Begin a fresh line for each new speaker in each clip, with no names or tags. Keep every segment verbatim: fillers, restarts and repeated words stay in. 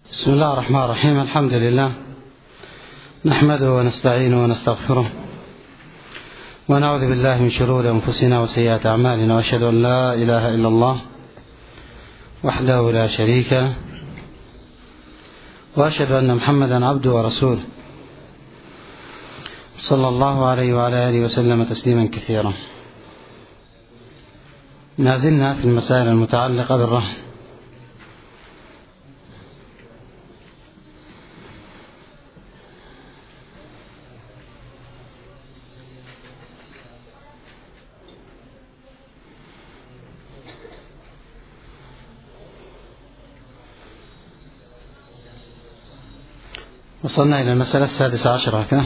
بسم الله الرحمن الرحيم. الحمد لله نحمده ونستعينه ونستغفره ونعوذ بالله من شرور أنفسنا وسيئات أعمالنا، وأشهد أن لا إله إلا الله وحده لا شريك له، وأشهد أن محمدا عبده ورسوله صلى الله عليه وعلى آله وسلم تسليما كثيرا. ما زلنا في المسائل المتعلقة بالرهن. وصلنا إلى المسألة السادسة عشرة كده.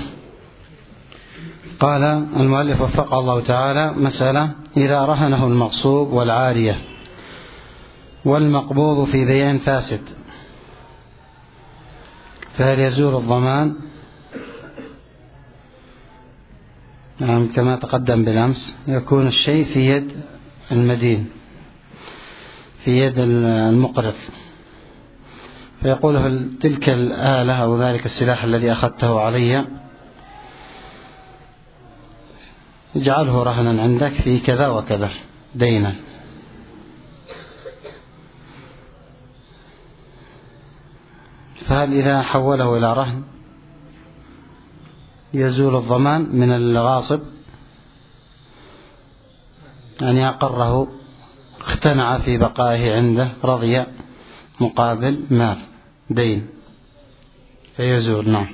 قال المؤلف وفقه الله تعالى: مسألة: إذا رهنه المغصوب والعارية والمقبوض في بيع فاسد، فهل يزول الضمان؟ نعم، كما تقدم بالأمس يكون الشيء في يد المدين، في يد المقرض، فيقول: هل تلك الآلة أو ذلك السلاح الذي أخذته علي اجعله رهنا عندك في كذا وكذا دينا. فهل إذا حوله إلى رهن يزول الضمان من الغاصب؟ يعني أقره، اقتنع في بقائه عنده، رضي مقابل مال دين فيزول. نعم،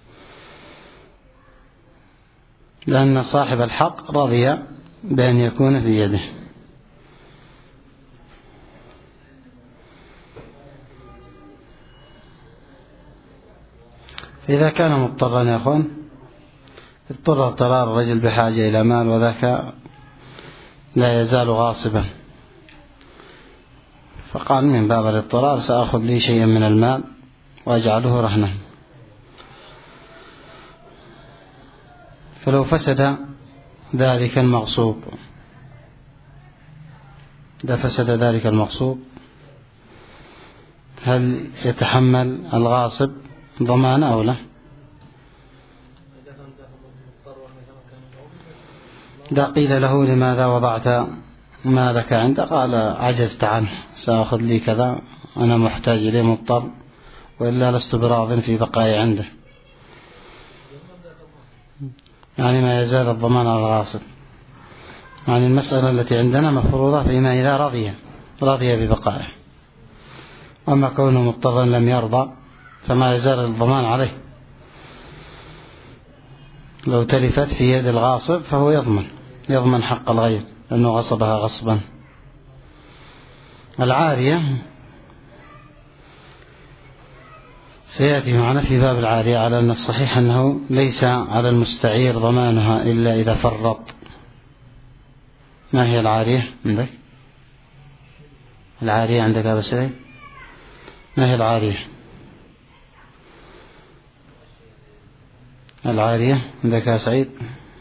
لأن صاحب الحق رضي بأن يكون في يده. إذا كان مضطرا يا أخوان، اضطر اضطرار الرجل بحاجة إلى مال وذاك لا يزال غاصبا، فقال من باب الاضطرار سأخذ لي شيئا من المال وأجعله رهنا. فلو فسد ذلك المغصوب، إذا فسد ذلك المغصوب هل يتحمل الغاصب ضمان أو لا؟ إذا قيل له: لماذا وضعت مالك عنده؟ قال: عجزت عنه، سأخذ لي كذا، أنا محتاج إليه مضطر، وإلا لست براض في بقائي عنده. يعني ما يزال الضمان على الغاصب. يعني المسألة التي عندنا مفروضة فيما إذا رضي رضي ببقائه، أما كونه مضطرا لم يرضى فما يزال الضمان عليه. لو تلفت في يد الغاصب فهو يضمن يضمن حق الغير لأنه غصبها غصبا. العارية سيأتي معنا في باب العارية على أن الصحيح أنه ليس على المستعير ضمانها إلا إذا فرط. ما هي العارية عندك؟ العارية عندك أبا سعيد؟ ما هي العارية؟ العارية عندك يا سعيد؟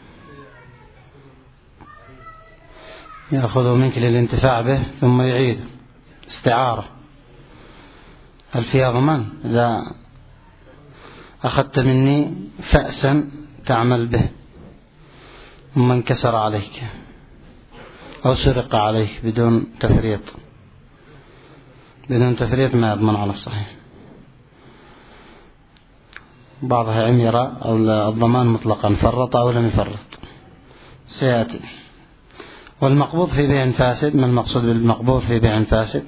يأخذه منك للانتفاع به ثم يعيد استعارة. هل فيها ضمان؟ إذا أخذت مني فأسا تعمل به ثم انكسر عليك أو سرق عليك بدون تفريط بدون تفريط ما يضمن على الصحيح. بعضها عم يرى أو الضمان مطلقا، فرط أو لم يفرط، سيأتي. والمقبوض في بيع فاسد، ما المقصود بالمقبوض في بيع فاسد؟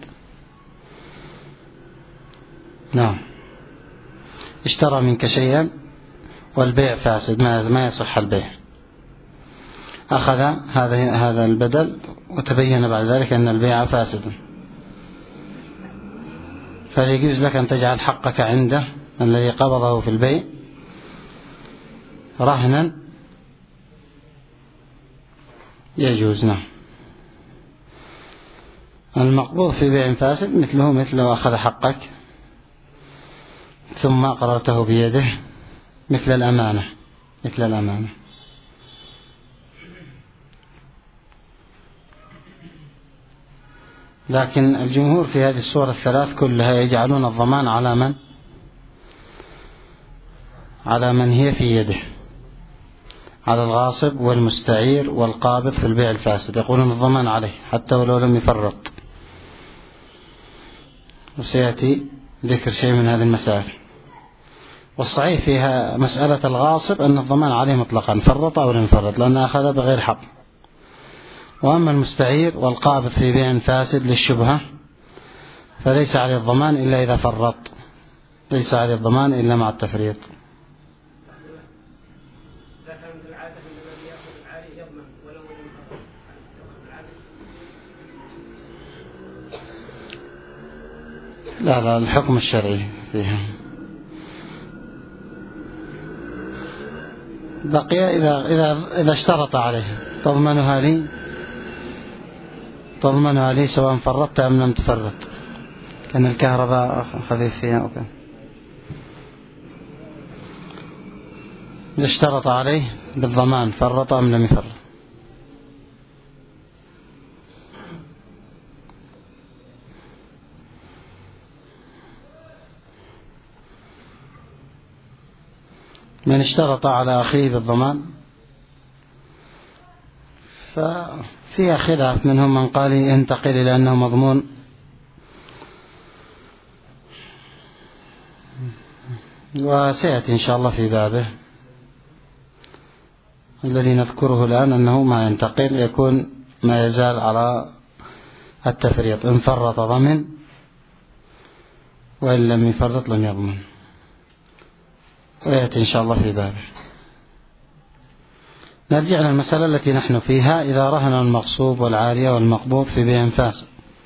نعم، اشترى منك شيئا والبيع فاسد، ما يصح البيع، أخذ هذا هذا البدل وتبين بعد ذلك أن البيع فاسد، فيجوز لك أن تجعل حقك عنده الذي قبضه في البيع رهنا، يجوز. نعم، المقبوض في بيع فاسد مثله مثل لو أخذ حقك ثم أقررته بيده، مثل الأمانة مثل الأمانة. لكن الجمهور في هذه الصور الثلاث كلها يجعلون الضمان على من؟ على من هي في يده، على الغاصب والمستعير والقابض في البيع الفاسد، يقولون الضمان عليه حتى ولو لم يفرط، وسيأتي ذكر شيء من هذه المسائل. والصحيح فيها مسألة الغاصب أن الضمان عليه مطلقا فرط أو لم يفرط، لأنه أخذ بغير حق. وأما المستعير والقابض في بيع فاسد للشبهة فليس عليه الضمان إلا إذا فرط، ليس عليه الضمان إلا مع التفريط. لا لا الحكم الشرعي فيها بقي إذا إذا إذا اشترط عليه تضمنها لي تضمنها لي سواء فرطت أم لم تفرط، كان الكهرباء خفيف فيها أو كان إذا اشترط عليه بالضمان فرط أم لم يفرط. من اشترط على أخيه بالضمان ففيها خلاف، منهم من قال ينتقل إلى أنه مضمون، وسيأتي إن شاء الله في بابه. الذي نذكره الآن أنه ما ينتقل، يكون ما يزال على التفريط، إن فرط ضمن وإن لم يفرط لم يضمن، ويأتي إن شاء الله في بابه. نرجع إلى المسألة التي نحن فيها. إذا رهن المغصوب والعارية والمقبوض في بيع فاسد،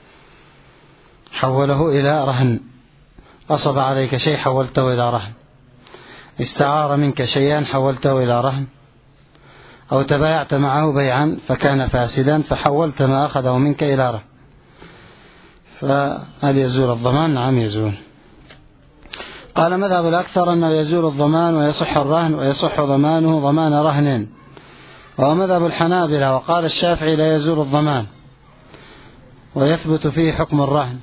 حوله إلى رهن، أصب عليك شيء حولته إلى رهن، استعار منك شيئا حولته إلى رهن، أو تبايعت معه بيعا فكان فاسدا فحولت ما أخذه منك إلى رهن، فهل يزول الضمان؟ نعم يزول. قال مذهب الأكثر أنه يزول الضمان ويصح الرهن ويصح ضمانه ضمان رهن، وهو مذهب الحنابلة. وقال الشافعي لا يزول الضمان ويثبت فيه حكم الرهن،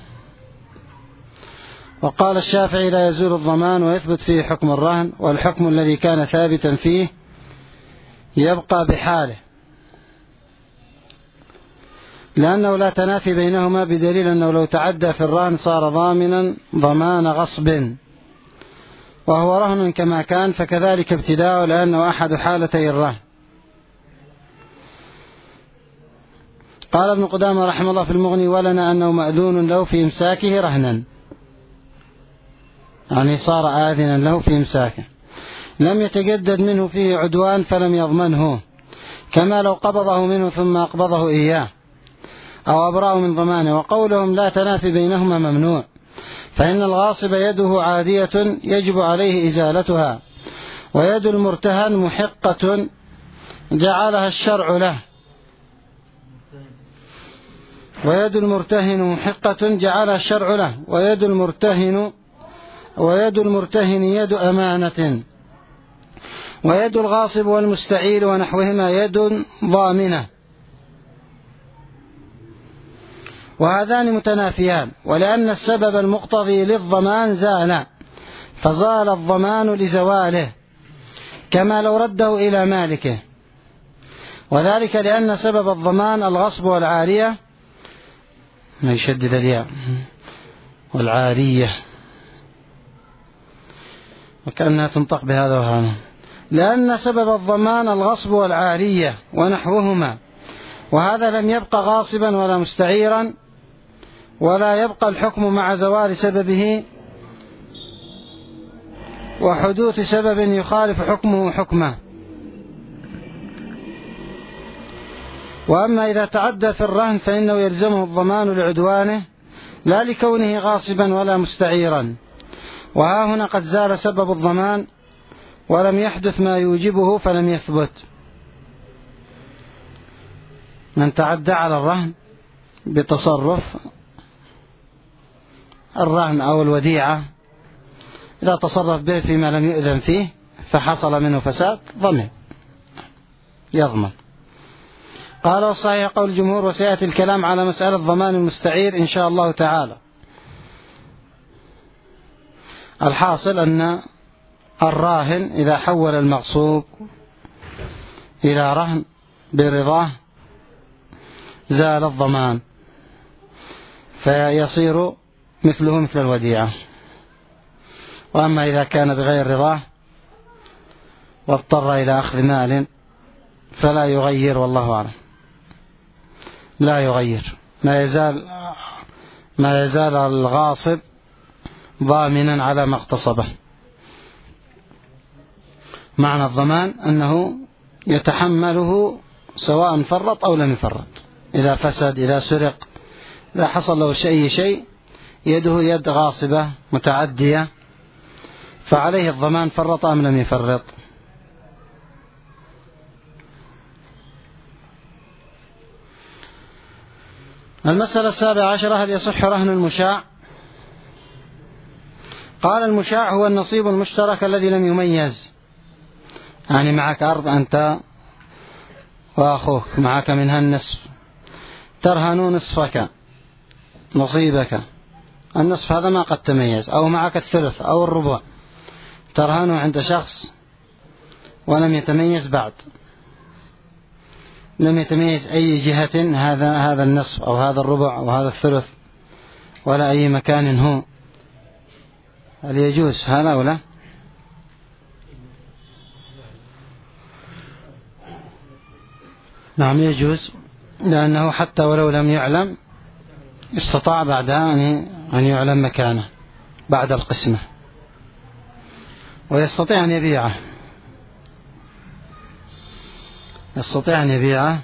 وقال الشافعي لا يزول الضمان ويثبت فيه حكم الرهن، والحكم الذي كان ثابتا فيه يبقى بحاله، لأنه لا تنافي بينهما، بدليل أنه لو تعدى في الرهن صار ضامنا ضمان غصب، وهو رهن كما كان، فكذلك ابتداء لأنه أحد حالتي الرهن. قال ابن قدامة رحمه الله في المغني: ولنا أنه مأذون له في إمساكه رهنا، يعني صار آذنا له في إمساكه، لم يتجدد منه فيه عدوان فلم يضمنه، كما لو قبضه منه ثم أقبضه إياه أو أبرأه من ضمانه. وقولهم لا تنافي بينهما ممنوع، فإن الغاصب يده عادية يجب عليه إزالتها، ويد المرتهن محقة جعلها الشرع له، ويد المرتهن محقة جعلها الشرع له، ويد المرتهن ويد المرتهن يد أمانة، ويد الغاصب والمستعير ونحوهما يد ضامنة، وهذان متنافيان، ولأن السبب المقتضي للضمان زال فزال الضمان لزواله، كما لو رده إلى مالكه، وذلك لأن سبب الضمان الغصب والعارية، ما يشدد الياء، والعارية وكأنها تنطق بهذا وهذا، لأن سبب الضمان الغصب والعارية ونحوهما، وهذا لم يبقى غاصبا ولا مستعيرا، ولا يبقى الحكم مع زوال سببه وحدوث سبب يخالف حكمه حكمه. وأما إذا تعدى في الرهن فإنه يلزمه الضمان لعدوانه، لا لكونه غاصبا ولا مستعيرا، وها هنا قد زال سبب الضمان ولم يحدث ما يوجبه فلم يثبت. من تعدى على الرهن بتصرف الرهن أو الوديعة، إذا تصرف به فيما لم يؤذن فيه فحصل منه فساد ضمن يضمن. قال والصحيح قول الجمهور، وسيأتي الكلام على مسألة ضمان المستعير إن شاء الله تعالى. الحاصل أن الراهن إذا حول المغصوب إلى رهن برضاه زال الضمان فيصير مثله مثل الوديعة. وأما إذا كان بغير رضاه واضطر إلى أخذ مال فلا يغير، والله أعلم، لا يغير، ما يزال ما يزال الغاصب ضامنا على ما اغتصبه. معنى الضمان أنه يتحمله سواء فرط أو لم يفرط، إذا فسد، إذا سرق، إذا حصل له شيء شيء يده يد غاصبة متعدية فعليه الضمان فرط أم لم يفرط. المسألة السابعة عشرة: هل يصح رهن المشاع؟ قال: المشاع هو النصيب المشترك الذي لم يميز، يعني معك أرض أنت وأخوك، معك منها النصف، ترهن نصفك نصيبك، النصف هذا ما قد تميز، أو معك الثلث أو الربع، ترهنه عند شخص ولم يتميز بعد، لم يتميز أي جهة هذا هذا النصف أو هذا الربع أو هذا الثلث ولا أي مكان هو، هل يجوز هذا أو لا؟ نعم يجوز، لأنه حتى ولو لم يعلم استطاع بعدها أن يعلم مكانه بعد القسمة، ويستطيع أن يبيعه، يستطيع أن يبيعه.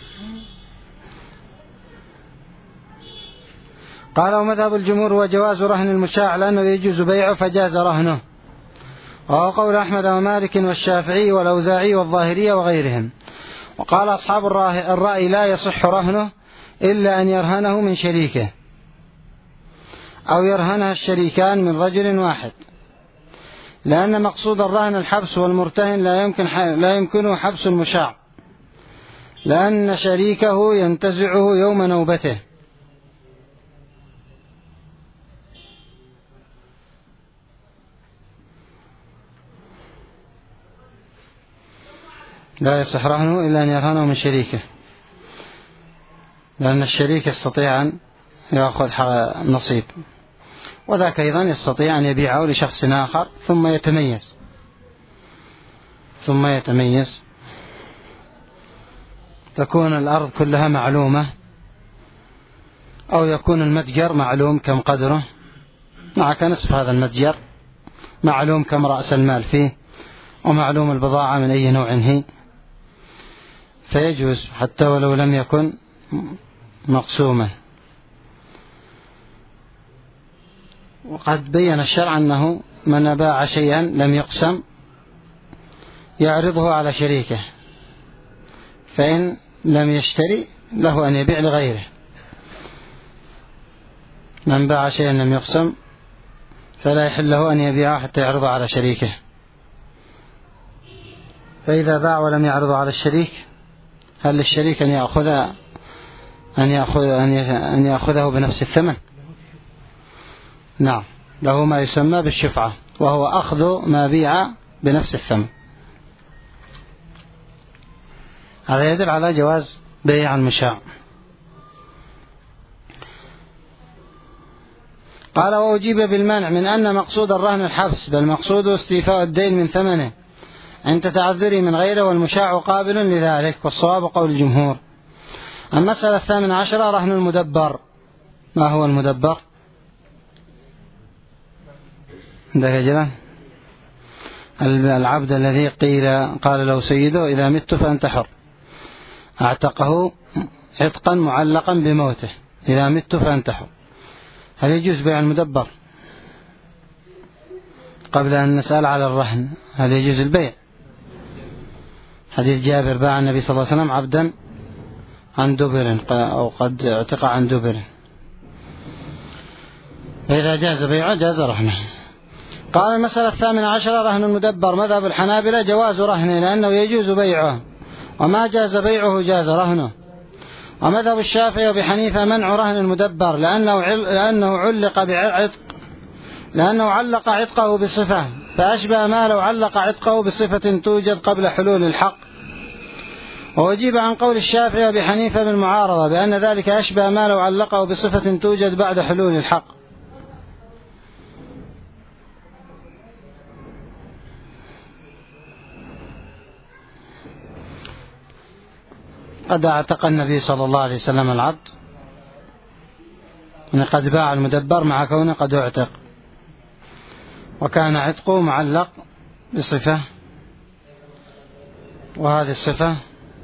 قال: ومذهب الجمهور هو جواز رهن المشاع لأنه يجوز بيعه فجاز رهنه، وهو قول أحمد ومالك والشافعي والأوزاعي والظاهرية وغيرهم. وقال أصحاب الرأي: لا يصح رهنه إلا أن يرهنه من شريكه أو يرهنها الشريكان من رجل واحد، لأن مقصود الرهن الحبس، والمرتهن لا يمكن لا يمكنه حبس المشاع، لأن شريكه ينتزعه يوم نوبته. لا يصح رهنه إلا أن يرهنه من شريكه، لأن الشريك يستطيع أن يأخذ نصيب، وذاك أيضا يستطيع أن يبيعه لشخص آخر ثم يتميز ثم يتميز تكون الأرض كلها معلومة، أو يكون المتجر معلوم كم قدره، معك نصف هذا المتجر، معلوم كم رأس المال فيه، ومعلوم البضاعة من أي نوع هي، فيجوز حتى ولو لم يكن مقسوما. وقد بين الشرع أنه من باع شيئا لم يقسم يعرضه على شريكه، فإن لم يشتري له أن يبيع لغيره. من باع شيئا لم يقسم فلا يحل له أن يبيعه حتى يعرضه على شريكه. فإذا باع ولم يعرضه على الشريك، هل للشريك أن يأخذ أن يأخذ أن يأخذه بنفس الثمن؟ نعم، له ما يسمى بالشفعة، وهو أخذ ما بيع بنفس الثمن. هذا يدل على جواز بيع المشاع. قال: وأجيب بالمنع من أن مقصود الرهن الحبس، بل مقصود استيفاء الدين من ثمنه عند تعذره من غيره، والمشاع قابل لذلك، والصواب قول الجمهور. المسألة الثامنة عشرة: رهن المدبر. ما هو المدبر؟ عندك يا جلال؟ العبد الذي قيل قال له سيده: إذا مت فأنت حر، اعتقه عتقا معلقا بموته، إذا مت فأنت حر. هل يجوز بيع المدبر؟ قبل أن نسأل على الرهن، هل يجوز البيع؟ حديث جابر: باع النبي صلى الله عليه وسلم عبدا عن دبر، أو قد اعتق عن دبر، فإذا جاز بيعه جاز رهنه. قال: المسألة الثامنة عشرة: رهن المدبر. مذهب الحنابلة جواز رهنه لأنه يجوز بيعه، وما جاز بيعه جاز رهنه. ومذهب الشافعي وبحنيفة منع رهن المدبر لأنه لأنه علق بعتق لأنه علق عتقه بصفة فأشبه ما لو علق عتقه بصفة توجد قبل حلول الحق. وأجيب عن قول الشافعي وأبي حنيفة بالمعارضة بأن ذلك أشبه ما لو علقه بصفة توجد بعد حلول الحق. قد اعتق النبي صلى الله عليه وسلم العبد، قد باع المدبر مع كونه قد اعتق، وكان عتقه معلق بصفة، وهذه الصفة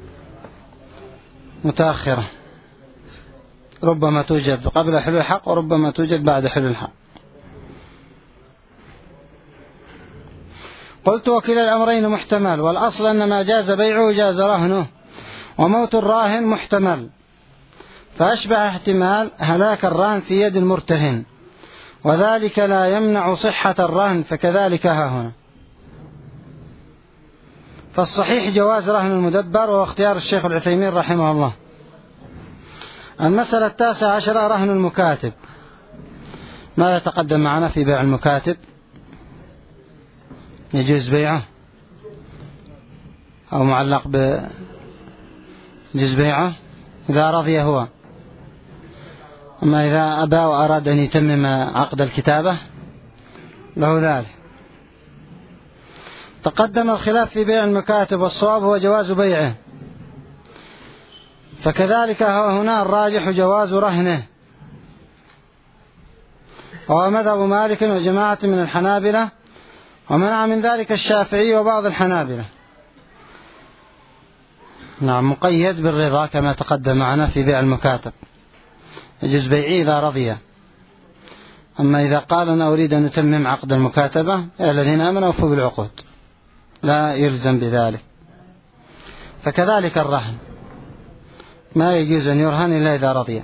متأخرة ربما توجد قبل حلول الحق وربما توجد بعد حلول الحق. قلت وكلا الأمرين محتمل، والأصل أن ما جاز بيعه جاز رهنه، وموت الراهن محتمل، فأشبه احتمال هلاك الرهن في يد المرتهن، وذلك لا يمنع صحة الرهن، فكذلك ها هنا. فالصحيح جواز رهن المدبر، وهو اختيار الشيخ العثيمين رحمه الله. المسألة التاسعة عشرة رهن المكاتب. ماذا تقدم معنا في بيع المكاتب؟ يجوز بيعه أو معلق بجوز بيعه إذا رضي هو، أما إذا أبى وأراد أن يتمم عقد الكتابة له ذلك. تقدم الخلاف في بيع المكاتب، والصواب هو جواز بيعه، فكذلك هنا الراجح جواز رهنه، وهو مذهب مالك وجماعة من الحنابلة، ومنع من ذلك الشافعي وبعض الحنابلة. نعم، مقيد بالرضا كما تقدم معنا في بيع المكاتب، يجوز بيعه إذا رضي. أما إذا قال أنا أريد أن أتمم عقد المكاتبة الذين آمنوا أوفوا بالعقود، لا يلزم بذلك. فكذلك الرهن ما يجوز أن يرهن إلا إذا رضي.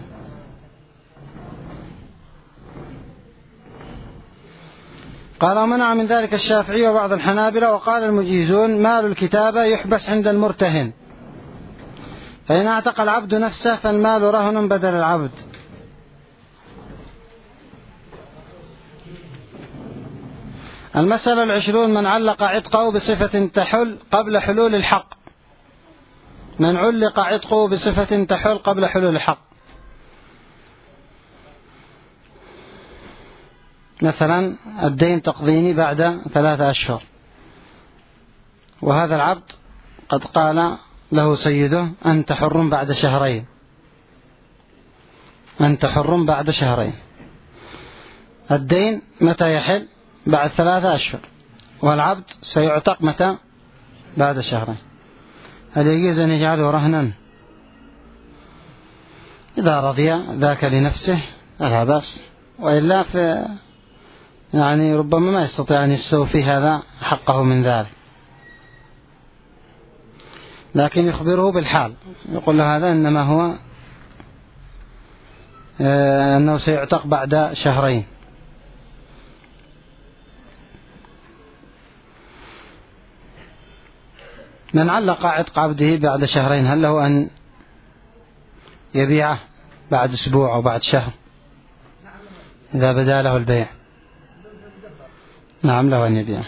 قال ومنع من ذلك الشافعي وبعض الحنابلة، وقال المجيزون مال الكتابة يحبس عند المرتهن، فإن اعتق العبد نفسه فالمال رهن بدل العبد. المسألة العشرون من علق عتقه بصفة تحل قبل حلول الحق. من علق عتقه بصفة تحل قبل حلول الحق، مثلا الدين تقضيني بعد ثلاثة أشهر، وهذا العبد قد قال له سيده أنت حر بعد شهرين، أنت حر بعد شهرين. الدين متى يحل؟ بعد ثلاثة أشهر، والعبد سيعتق متى؟ بعد شهرين. هل يجوز أن يجعله رهنا؟ إذا رضي ذاك لنفسه لا بأس، وإلا في يعني ربما ما يستطيع أن يستوفي هذا حقه من ذلك، لكن يخبره بالحال، يقول له هذا إنما هو آه أنه سيعتق بعد شهرين. من علق عتق عبده بعد شهرين هل له أن يبيعه بعد أسبوع أو بعد شهر إذا بدا له البيع؟ نعم له أن يبيعه.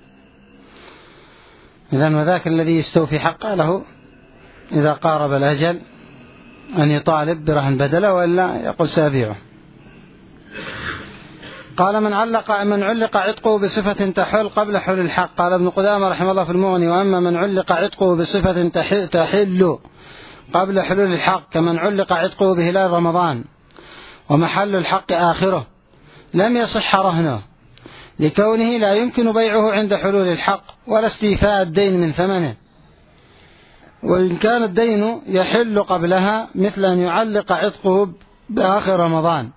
إذن وذاك الذي يستوفي حقه له إذا قارب الأجل أن يطالب برهن بدله، وإلا يقول سأبيعه. قال من علق من علق عتقه بصفة تحل قبل حلول الحق. قال ابن قدامة رحمه الله في المغني وأما من علق عتقه بصفة تحل قبل حلول الحق كمن علق عتقه بهلال رمضان ومحل الحق آخره لم يصح رهنه، لكونه لا يمكن بيعه عند حلول الحق ولا استيفاء الدين من ثمنه، وإن كان الدين يحل قبلها مثل أن يعلق عتقه بآخر رمضان،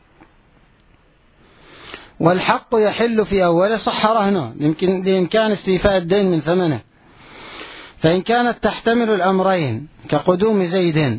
والحق يحل في أوله صح رهنه لإمكان استيفاء الدين من ثمنه. فإن كانت تحتمل الأمرين كقدوم زيد،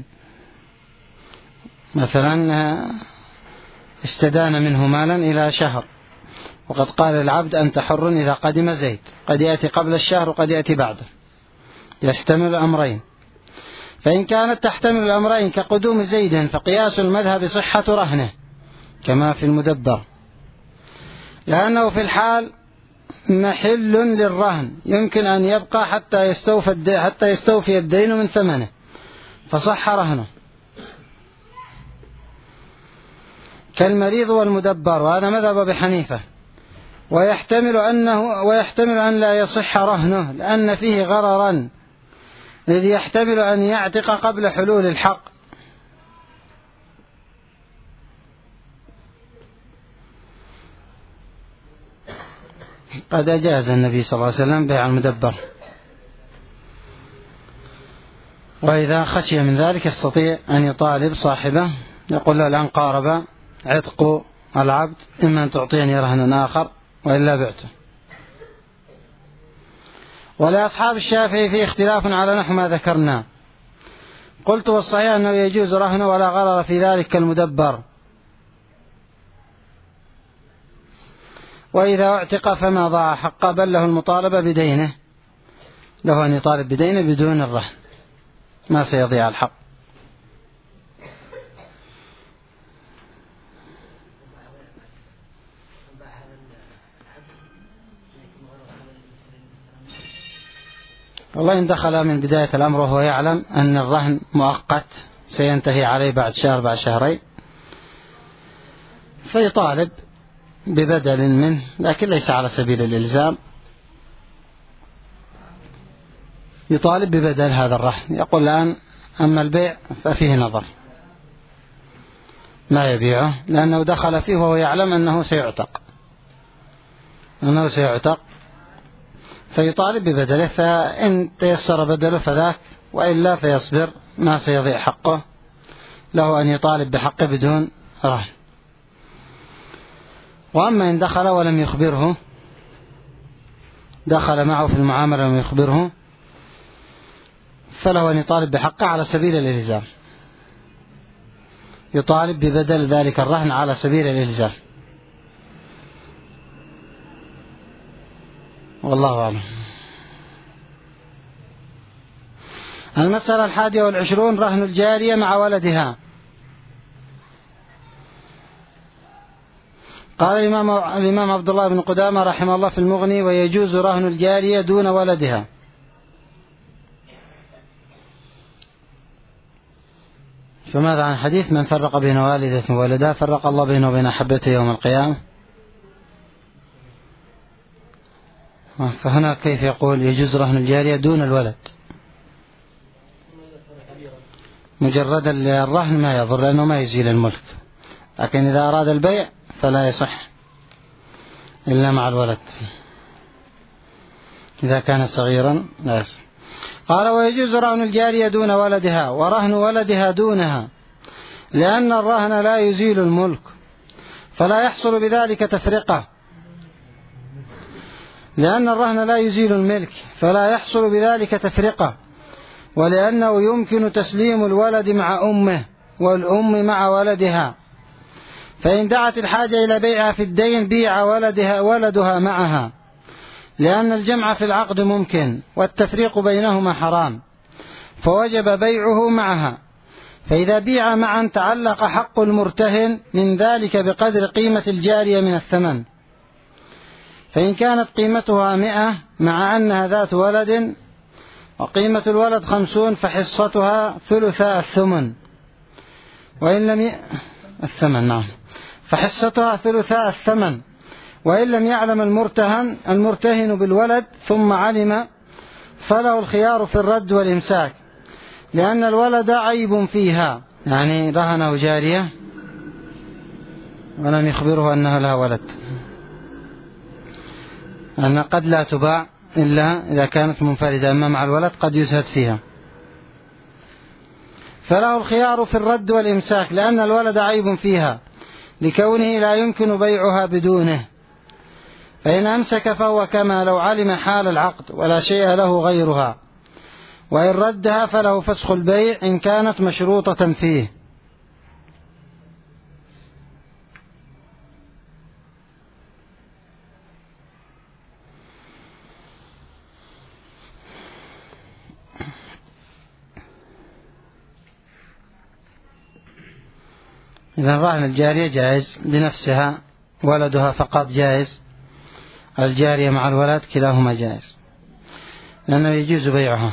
مثلا استدان منه مالا إلى شهر، وقد قال العبد أنت حر إذا قدم زيد، قد يأتي قبل الشهر وقد يأتي بعده، يحتمل الأمرين. فإن كانت تحتمل الأمرين كقدوم زيد فقياس المذهب صحة رهنه كما في المدبر، لأنه في الحال محل للرهن يمكن أن يبقى حتى يستوفي الدين حتى يستوفي الدين من ثمنه فصح رهنه، كالمريض والمدبر، وهذا مذهب أبي حنيفة. ويحتمل أنه ويحتمل أن لا يصح رهنه لأن فيه غررا، إذ يحتمل أن يعتق قبل حلول الحق. قد أجاز النبي صلى الله عليه وسلم بيع المدبر، وإذا خشي من ذلك يستطيع أن يطالب صاحبه يقول له الآن قارب عتق العبد، إما أن تعطيني رهنا آخر وإلا بعته. ولأصحاب الشافعي فيه اختلاف على نحو ما ذكرنا. قلت والصحيح أنه يجوز رهنه ولا غرر في ذلك كالمدبر، وإذا اعتق فما ضاع حقه بل له المطالبة بدينه، له أن يطالب بدينه بدون الرهن، ما سيضيع الحق. والله إن دخل من بداية الأمر وهو يعلم أن الرهن مؤقت سينتهي عليه بعد شهر بعد شهرين، فيطالب ببدل منه، لكن ليس على سبيل الإلزام، يطالب ببدل هذا الرهن. يقول الآن أما البيع ففيه نظر، ما يبيعه لأنه دخل فيه وهو يعلم أنه سيعتق أنه سيعتق فيطالب ببدله، فإن تيسر بدله فذاك، وإلا فيصبر ما سيضيع حقه، له أن يطالب بحقه بدون رهن. وأما إن دخل ولم يخبره، دخل معه في المعاملة ولم يخبره، فله أن يطالب بحقه على سبيل الإلزام، يطالب ببدل ذلك الرهن على سبيل الإلزام، والله أعلم. المسألة الحادية والعشرون رهن الجارية مع ولدها. قال الإمام, الإمام عبد الله بن قدامة رحمه الله في المغني: ويجوز رهن الجارية دون ولدها. فماذا عن حديث من فرق بين والدة وولدها فرق الله بينه وبين أحبته يوم القيامة؟ فهنا كيف يقول يجوز رهن الجارية دون الولد؟ مجرد الرهن ما يضر لأنه ما يزيل الملك، لكن إذا أراد البيع فلا يصح إلا مع الولد، إذا كان صغيرا لا يصح. قال: ويجوز رهن الجارية دون ولدها ورهن ولدها دونها، لأن الرهن لا يزيل الملك فلا يحصل بذلك تفرقة، لأن الرهن لا يزيل الملك فلا يحصل بذلك تفرقة، ولأنه يمكن تسليم الولد مع أمه والأم مع ولدها، فإن دعت الحاجة إلى بيعها في الدين بيع ولدها ولدها معها، لأن الجمع في العقد ممكن والتفريق بينهما حرام، فوجب بيعه معها. فإذا بيع معا تعلق حق المرتهن من ذلك بقدر قيمة الجارية من الثمن، فإن كانت قيمتها مئة مع أنها ذات ولد وقيمة الولد خمسون فحصتها ثلثاء الثمن، وإن لم ي... الثمن نعم فحصتها ثلثاء الثمن، وإن لم يعلم المرتهن المرتهن بالولد ثم علم فله الخيار في الرد والإمساك، لأن الولد عيب فيها، يعني رهنه جارية ولم يخبره أنه لها ولد، أن قد لا تباع إلا إذا كانت منفردة، أما مع الولد قد يزهد فيها، فله الخيار في الرد والإمساك، لأن الولد عيب فيها لكونه لا يمكن بيعها بدونه، فإن أمسك فهو كما لو علم حال العقد ولا شيء له غيرها، وإن ردها فله فسخ البيع إن كانت مشروطة فيه. إذا رهن الجارية جائز لنفسها، ولدها فقط جائز، الجارية مع الولد كلاهما جائز لأنه يجوز بيعها.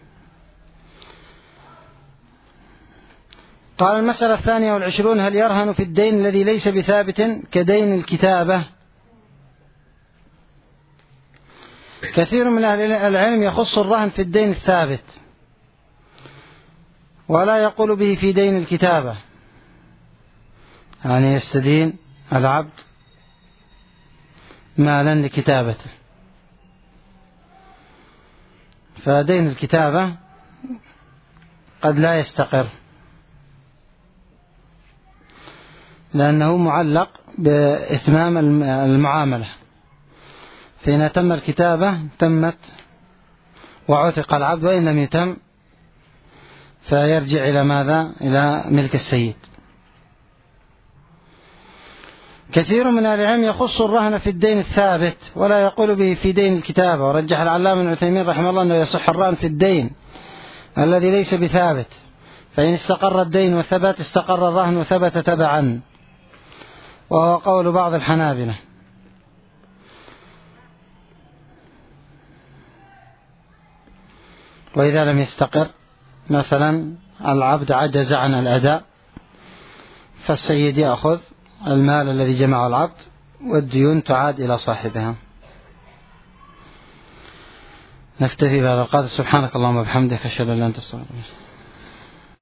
قال المسألة الثانية والعشرون: هل يرهن في الدين الذي ليس بثابت كدين الكتابة؟ كثير من أهل العلم يخص الرهن في الدين الثابت ولا يقول به في دين الكتابة، يعني يستدين العبد مالا لكتابته، فدين الكتابة قد لا يستقر لأنه معلق بإتمام المعاملة، فإن تم الكتابة تمت وعتق العبد، وإن لم يتم فيرجع إلى ماذا؟ إلى ملك السيد. كثير من أهل العلم يخص الرهن في الدين الثابت ولا يقول به في دين الكتابة، ورجح العلامة ابن عثيمين رحمه الله أنه يصح الرهن في الدين الذي ليس بثابت، فإن استقر الدين وثبت استقر الرهن وثبت تبعا، وهو قول بعض الحنابلة. وإذا لم يستقر، مثلا العبد عجز عن الأداء، فالسيد يأخذ المال الذي جمعه العبد والديون تعاد إلى صاحبها. نكتفي بهذا القدر. سبحانك اللهم وبحمدك، أشهد أن لا إله إلا أنت، أستغفرك.